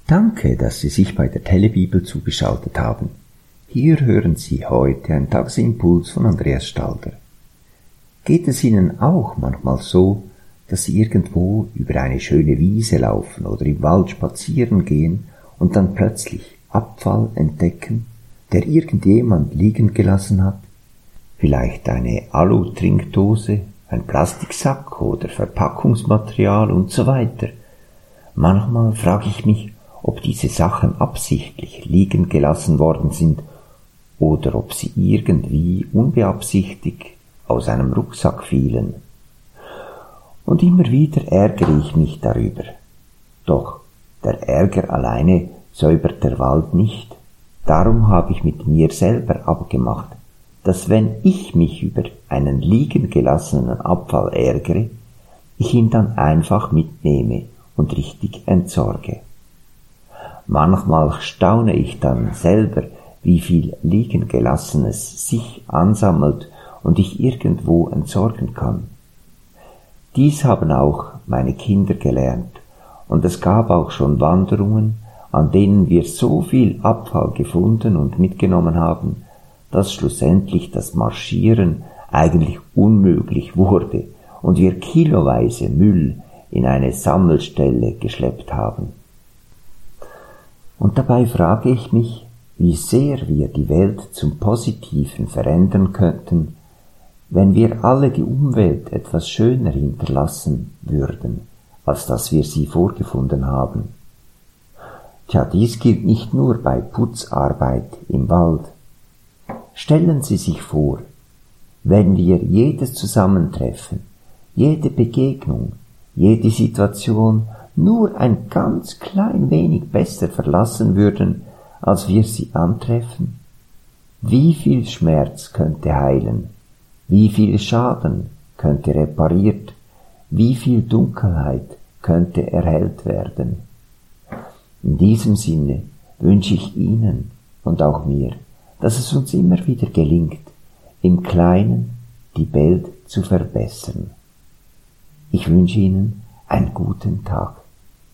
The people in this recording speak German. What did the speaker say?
Danke, dass Sie sich bei der Telebibel zugeschaltet haben. Hier hören Sie heute einen Tagesimpuls von Andreas Stalder. Geht es Ihnen auch manchmal so, dass Sie irgendwo über eine schöne Wiese laufen oder im Wald spazieren gehen und dann plötzlich Abfall entdecken, der irgendjemand liegen gelassen hat? Vielleicht eine Alu-Trinkdose, ein Plastiksack oder Verpackungsmaterial und so weiter. Manchmal frage ich mich, ob diese Sachen absichtlich liegen gelassen worden sind oder ob sie irgendwie unbeabsichtigt aus einem Rucksack fielen. Und immer wieder ärgere ich mich darüber. Doch der Ärger alleine säubert der Wald nicht. Darum habe ich mit mir selber abgemacht, dass wenn ich mich über einen liegen gelassenen Abfall ärgere, ich ihn dann einfach mitnehme und richtig entsorge. Manchmal staune ich dann selber, wie viel liegen gelassenes sich ansammelt und ich irgendwo entsorgen kann. Dies haben auch meine Kinder gelernt, und es gab auch schon Wanderungen, an denen wir so viel Abfall gefunden und mitgenommen haben, dass schlussendlich das Marschieren eigentlich unmöglich wurde und wir kiloweise Müll in eine Sammelstelle geschleppt haben. Und dabei frage ich mich, wie sehr wir die Welt zum Positiven verändern könnten, wenn wir alle die Umwelt etwas schöner hinterlassen würden, als dass wir sie vorgefunden haben. Tja, dies gilt nicht nur bei Putzarbeit im Wald. Stellen Sie sich vor, wenn wir jedes Zusammentreffen, jede Begegnung, jede Situation nur ein ganz klein wenig besser verlassen würden, als wir sie antreffen? Wie viel Schmerz könnte heilen? Wie viel Schaden könnte repariert? Wie viel Dunkelheit könnte erhellt werden? In diesem Sinne wünsche ich Ihnen und auch mir, dass es uns immer wieder gelingt, im Kleinen die Welt zu verbessern. Ich wünsche Ihnen einen guten Tag.